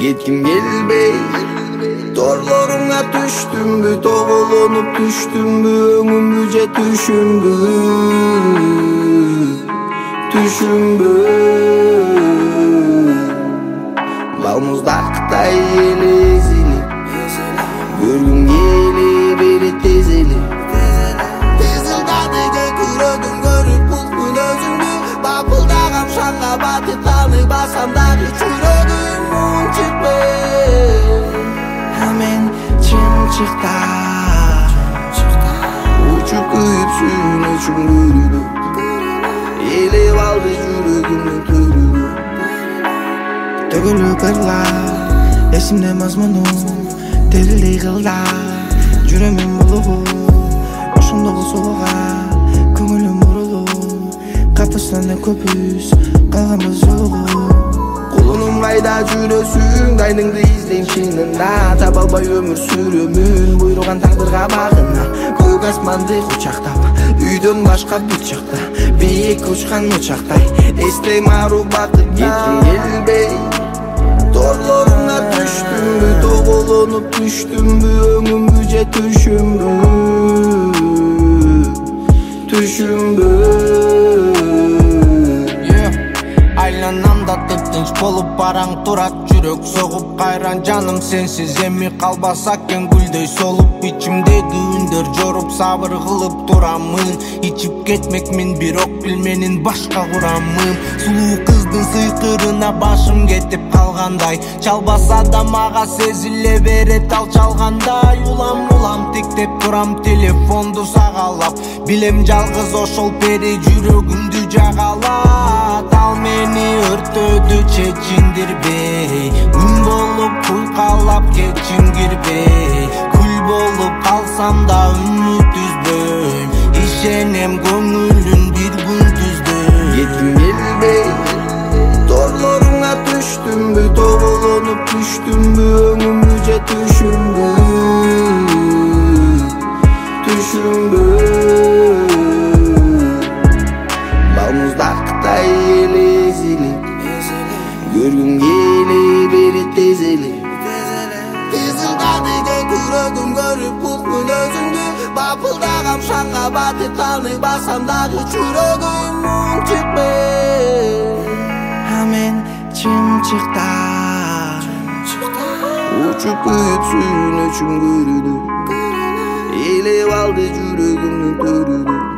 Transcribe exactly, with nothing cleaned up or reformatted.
Кетким келбей торлоруңа түштүмбү, тоголонуп түштүмбү, өңүмбү же түшүмбү, түшүмбү. Балмуздактай эле эзилип, көргүм келип эле тез эле. Тезилдады көкүрөгүм көрүп булкун өзүңдү, бапылдагам шаңга батып тааный басам дагы жүрөгүм унчукпай. А мен чымчыкта учуп күйүп сүйүнөчүм көрүдү, элеп алды жүрөгүмдүн төрүгү. Төгүлүп ырлар эсимде мазмунум, терилдей кылдар жүрөмүн булугу. Ошондо болсолуга көңүлүм бурулуп, капыстан көпүс калганбыз жолугу. Кулунум кайда жүрөсүң, дайныңды издейм чынында, таба албай өмүр сүрөмүн, буйруган тагдырга багына. Көк асманды кучактап, үйдөн башка бүт жакта бийик учкан учактай эстейм ару бакытта. Кетким келбей торлоруңа түштүмбү, тоголонуп түштүмбү, өңүмбү же түшүмбү, түшүмбү. Айланамда тыптынч болуп бараң турат, жүрөк согуп кайран жаным сенсиз эми калбаса экен гүлдөй солуп. Ичимдеги үндөр жоруп сабыр кылып турамын, ичип кетмекмин бирок билменин башка курамын. Сулуу кыздын сыйкырына башым кетип калгандай, чалбаса да мага сезиле берет ал чалгандай. Улам улам тиктеп турам телефонду сагалап, билем жалгыз ошол пери жүрөгүмдү жагалат. Ал мени өртөдү чечиндирбей, күн болуп куйкалап кечим кирбей. Күл болуп калсам да үмүт үзбөйм, ишенем көңүлүн бир күн түздөйм. Кетким келбей торлоруңа түштүмбү, тоголонуп түштүмбү, өңүмбү же түшүмбү, түшүмбү. Балмуздактай эле эзилип, көргүм келип эле тез эле. Тезилдады көкүрөгүм көрүп булкун өзүңдү, бапылдагам шаңга батып тааный басам дагы жүрөгүм унчукпай. А мен чымчыкта Учуп күйүп сүйүнөчүм көрүдү, элеп алды жүрөгүмдүн төрүгү.